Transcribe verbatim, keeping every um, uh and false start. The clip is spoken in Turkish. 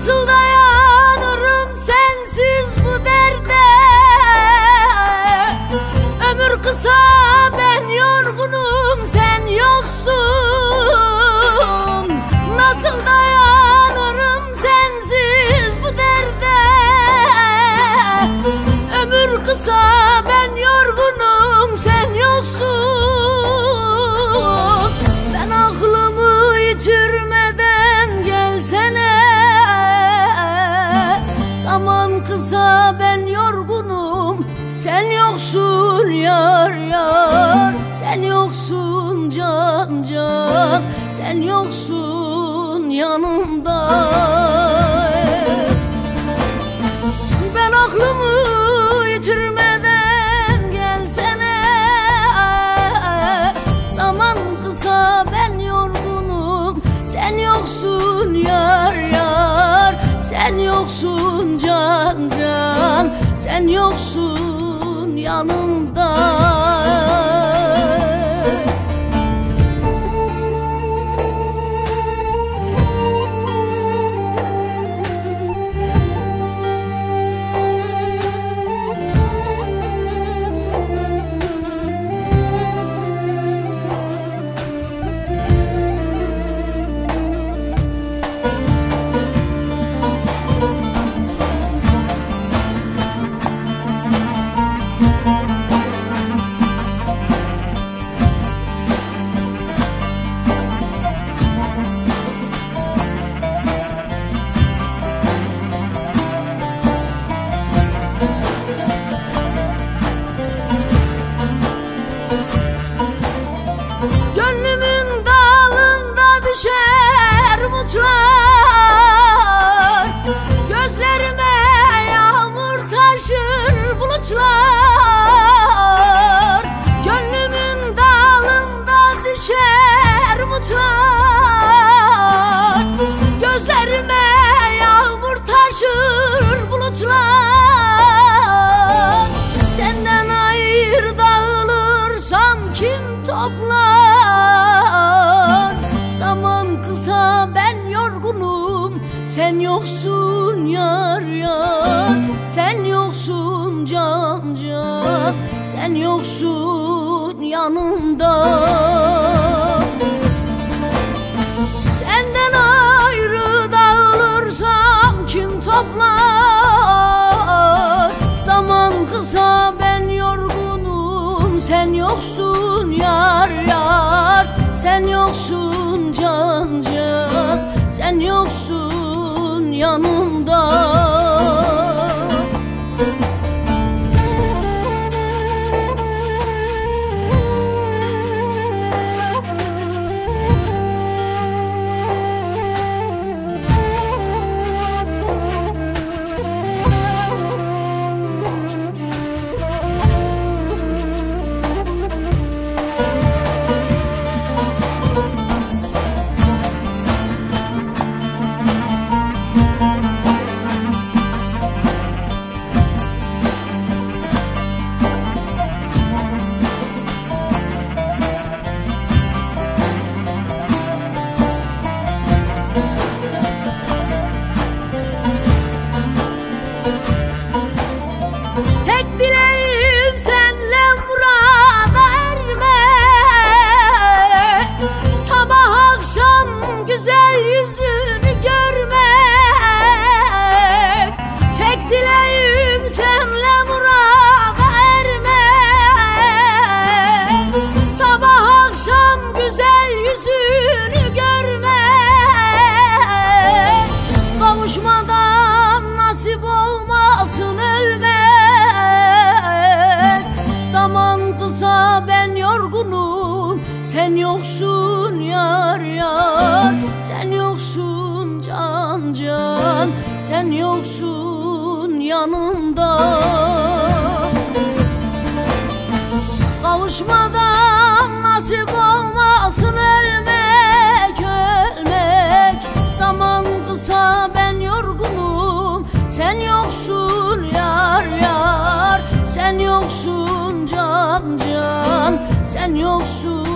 Nasıl dayanırım sensiz bu derde? Ömür kısa, ben yorgunum, sen yoksun. Nasıl dayanırım sensiz bu derde? Ömür kısa, ben yorgunum, sen yoksun. Ben aklımı yitirmeden gelsene. Zaman kısa, ben yorgunum, sen yoksun yar yar. Sen yoksun can can, sen yoksun yanımda. Ben aklımı yitirmeden gelsene. Zaman kısa, ben yorgunum, sen yoksun yar yar. Sen yoksun can can, sen yoksun yanımda. Gönlümün dalında düşer umutlar, gözlerime yağmur taşır bulutlar. Gönlümün dalında düşer umutlar, gözlerime yağmur taşır bulutlar. Senden ayrı dağılırsam kim toplar? Zaman kısa, ben yorgunum, sen yoksun yar yar. Sen yoksun can can, sen yoksun yanımda. Senden ayrı dağılırsam kim toplar? Zaman kısa, ben yorgunum, sen yoksun yar yar. Sen yoksun can can, sen yoksun yanımda. Tek dileğim senle murada ermek, sabah akşam güzel yüzünü görmek. Tek dileğim senle murada ermek, sabah akşam güzel yüzünü görmek. Kavuşmadan nasip olmasın ölmek. Zaman kısa, ben yorgunum, sen yoksun yar yar. Sen yoksun can can, sen yoksun yanımda. Kavuşmadan nasip olmasın ölmek ölmek. Zaman kısa, ben yorgunum, sen yoksun yar yar. Sen yoksun can can, sen yoksun